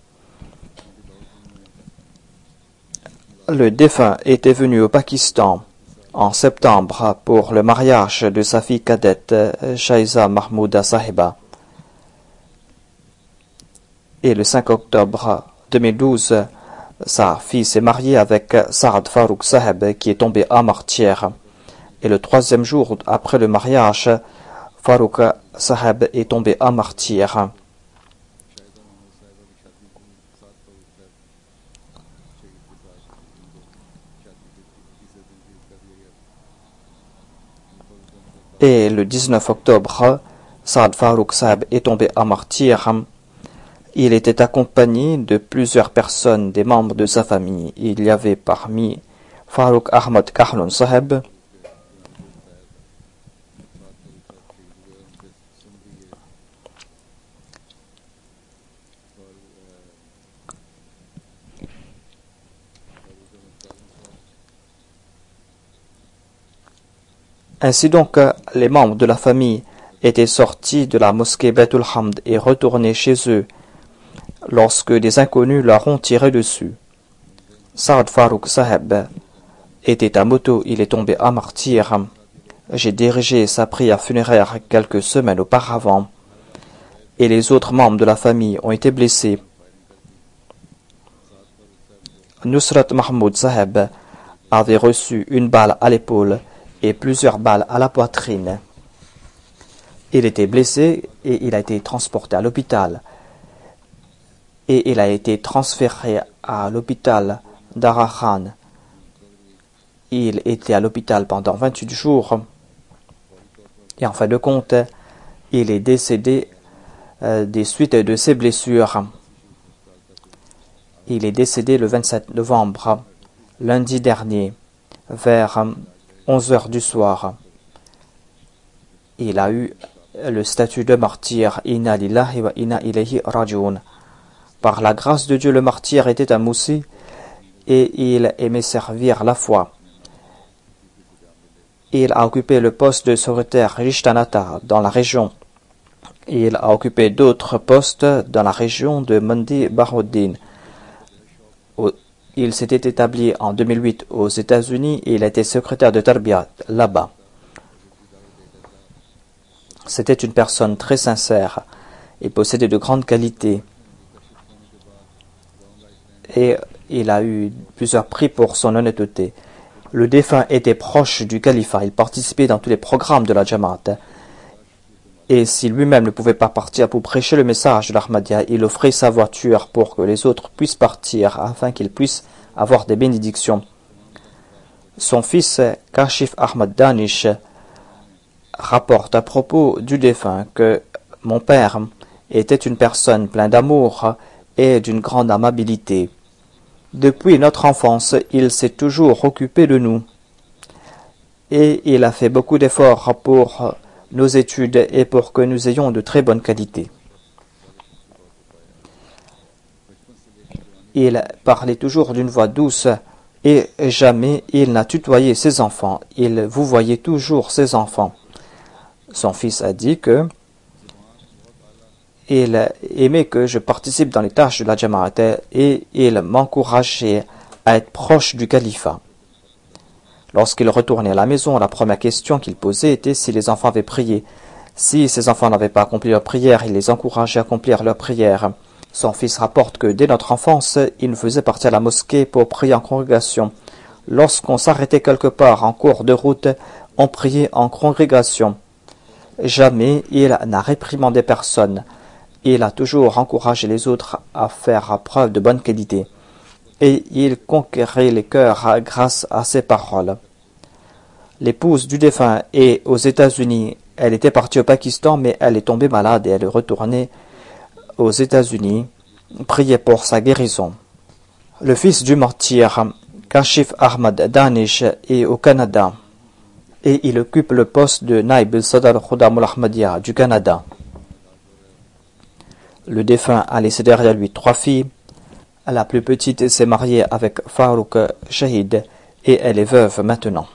Le défunt était venu au Pakistan en septembre pour le mariage de sa fille cadette Shaiza Mahmouda Sahiba. Et le cinq octobre deux mille douze, sa fille s'est mariée avec Saad Farouk Saheb qui est tombé en martyr. Et le troisième jour après le mariage, Farouk Saheb est tombé en martyr. Et le dix-neuf octobre, Saad Farouk Saheb est tombé en martyr. Il était accompagné de plusieurs personnes, des membres de sa famille. Il y avait parmi Farouk Ahmad Kahlon Saheb, Ainsi donc, les membres de la famille étaient sortis de la mosquée Baitul Hamd et retournés chez eux lorsque des inconnus leur ont tiré dessus. Saad Farouk Saheb était à moto, il est tombé à martyr. J'ai dirigé sa prière funéraire quelques semaines auparavant et les autres membres de la famille ont été blessés. Nusrat Mahmoud Saheb avait reçu une balle à l'épaule et plusieurs balles à la poitrine. Il était blessé et il a été transporté à l'hôpital. Et il a été transféré à l'hôpital d'Arahan. Il était à l'hôpital pendant vingt-huit jours. Et en fin de compte, il est décédé euh, des suites de ses blessures. Il est décédé le vingt-sept novembre, lundi dernier, vers onze heures du soir. Il a eu le statut de martyr. Inna lillahi wa inna ilayhi raji'un. Par la grâce de Dieu, le martyr était un moussi et il aimait servir la foi. Il a occupé le poste de secrétaire Rishtanata dans la région. Il a occupé d'autres postes dans la région de Mandi Bahouddin. Il s'était établi en deux mille huit aux États-Unis et il était secrétaire de Tarbiyat là-bas. C'était une personne très sincère et possédait de grandes qualités. Et il a eu plusieurs prix pour son honnêteté. Le défunt était proche du califat, il participait dans tous les programmes de la Jamaat. Et si lui-même ne pouvait pas partir pour prêcher le message de l'Ahmadiyya, il offrait sa voiture pour que les autres puissent partir afin qu'ils puissent avoir des bénédictions. Son fils, Kashif Ahmad Danish, rapporte à propos du défunt que mon père était une personne pleine d'amour et d'une grande amabilité. Depuis notre enfance, il s'est toujours occupé de nous et il a fait beaucoup d'efforts pour nos études et pour que nous ayons de très bonnes qualités. Il parlait toujours d'une voix douce et jamais il n'a tutoyé ses enfants. Il vous voyait toujours ses enfants. Son fils a dit que il aimait que je participe dans les tâches de la Jamaat et il m'encourageait à être proche du califat. Lorsqu'il retournait à la maison, la première question qu'il posait était si les enfants avaient prié. Si ses enfants n'avaient pas accompli leur prière, il les encourageait à accomplir leur prière. Son fils rapporte que dès notre enfance, il nous faisait partir à la mosquée pour prier en congrégation. Lorsqu'on s'arrêtait quelque part en cours de route, on priait en congrégation. Jamais il n'a réprimandé personne. Il a toujours encouragé les autres à faire preuve de bonne qualité. Et il conquérait les cœurs grâce à ses paroles. L'épouse du défunt est aux États-Unis. Elle était partie au Pakistan, mais elle est tombée malade et elle est retournée aux États-Unis. Priez pour sa guérison. Le fils du martyr, Kashif Ahmad Danish, est au Canada et il occupe le poste de Naib al-Sadr Khudam al-Ahmadiyya du Canada. Le défunt a laissé derrière lui trois filles. La plus petite s'est mariée avec Farouk Shahid et elle est veuve maintenant.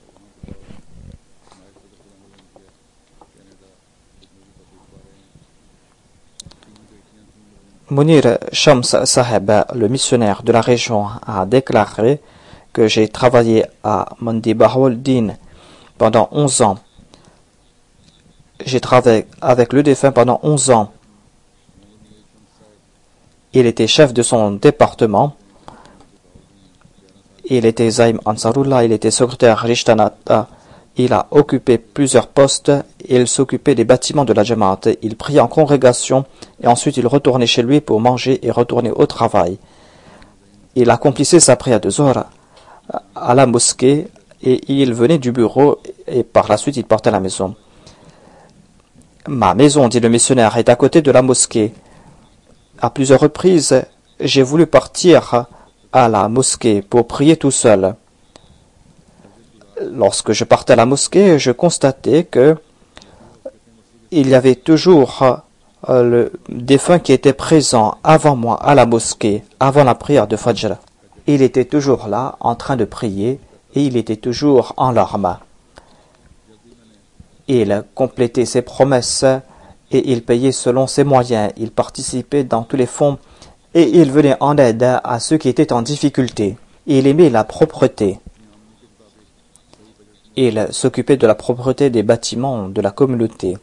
Munir Shams Saheb, le missionnaire de la région, a déclaré que j'ai travaillé à Mandi Bahouddin pendant onze ans. J'ai travaillé avec le défunt pendant onze ans. Il était chef de son département. Il était Zaim Ansarullah, il était secrétaire Rishtanata. Il a occupé plusieurs postes. Il s'occupait des bâtiments de la Jamaat. Il priait en congrégation et ensuite il retournait chez lui pour manger et retourner au travail. Il accomplissait sa prière de Zohar à la mosquée et il venait du bureau et par la suite il partait à la maison. Ma maison, dit le missionnaire, est à côté de la mosquée. À plusieurs reprises, j'ai voulu partir à la mosquée pour prier tout seul. Lorsque je partais à la mosquée, je constatais que il y avait toujours euh, le défunt qui était présent avant moi à la mosquée, avant la prière de Fajr. Il était toujours là, en train de prier, et il était toujours en larmes. il complétait ses promesses et il payait selon ses moyens. Il participait dans tous les fonds et il venait en aide à ceux qui étaient en difficulté. Il aimait la propreté. Il s'occupait de la propreté des bâtiments de la communauté.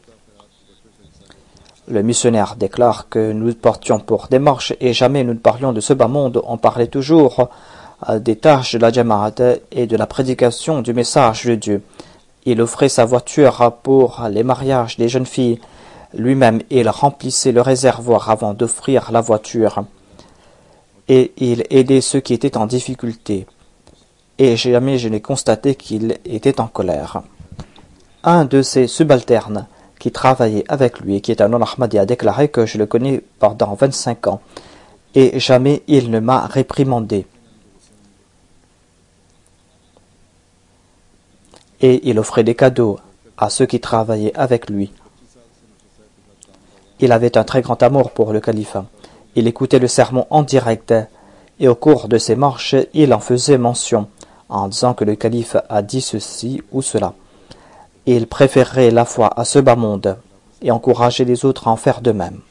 Le missionnaire déclare que nous portions pour des marches et jamais nous ne parlions de ce bas monde. On parlait toujours des tâches de la Jamaat et de la prédication du message de Dieu. Il offrait sa voiture pour les mariages des jeunes filles. Lui-même, il remplissait le réservoir avant d'offrir la voiture. Et il aidait ceux qui étaient en difficulté. Et jamais je n'ai constaté qu'il était en colère. Un de ses subalternes qui travaillait avec lui, qui est un non-Ahmadi, a déclaré que je le connais pendant vingt-cinq ans. Et jamais il ne m'a réprimandé. Et il offrait des cadeaux à ceux qui travaillaient avec lui. Il avait un très grand amour pour le califat. Il écoutait le sermon en direct et au cours de ses marches, il en faisait mention en disant que le calife a dit ceci ou cela. Il préférait la foi à ce bas monde et encourageait les autres à en faire de même.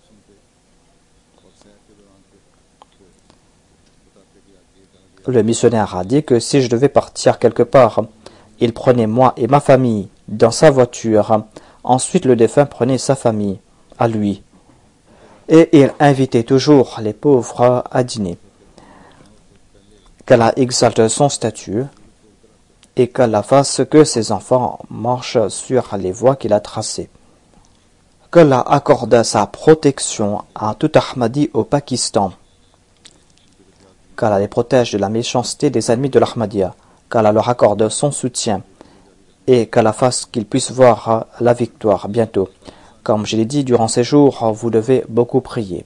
Le missionnaire a dit que si je devais partir quelque part, il prenait moi et ma famille dans sa voiture. Ensuite, le défunt prenait sa famille à lui. Et il invitait toujours les pauvres à dîner. Qu'Allah exalte son statut et qu'Allah fasse que ses enfants marchent sur les voies qu'il a tracées. Qu'Allah accorde sa protection à tout Ahmadi au Pakistan. Qu'Allah les protège de la méchanceté des ennemis de l'Ahmadiyya. Qu'Allah leur accorde son soutien et qu'Allah fasse qu'ils puissent voir la victoire bientôt. Comme je l'ai dit, durant ces jours, vous devez beaucoup prier.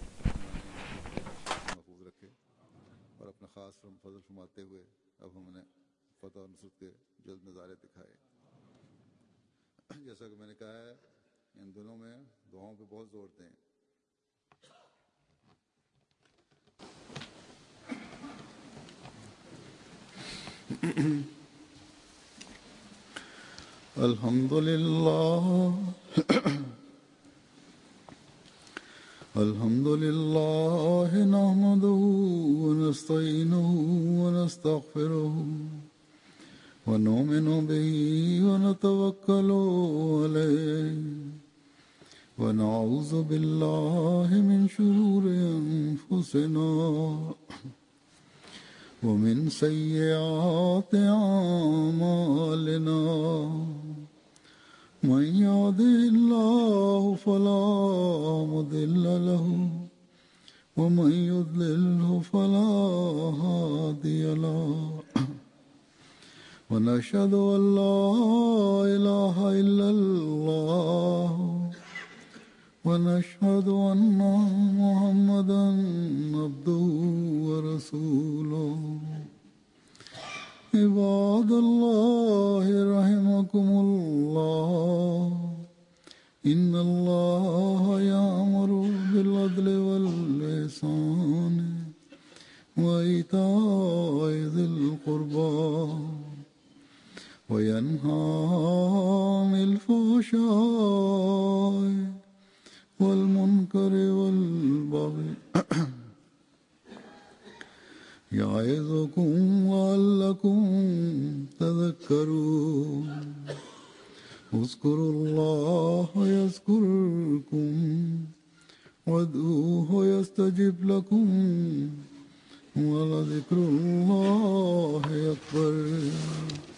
Alhamdulillah. الحمد لله نحمده ونستعينه ونستغفره ونؤمن به ونتوكل عليه ونعوذ بالله من شرور أنفسنا ومن سيئات أعمالنا من يهده الله فلا مضل له ومن يضلله فلا هادي له ونشهد أن لا إله إلا الله ونشهد أن محمدا عبده ورسوله عباد الله رحمكم الله إن الله يأمر بالعدل والإحسان وإيتاء ذي القربى وينهى عن الفحشاء والمنكر والبغي يعظكم لعلكم تذكرون اذكروا الله يذكركم وادعوه يستجب لكم ولذكر الله أكبر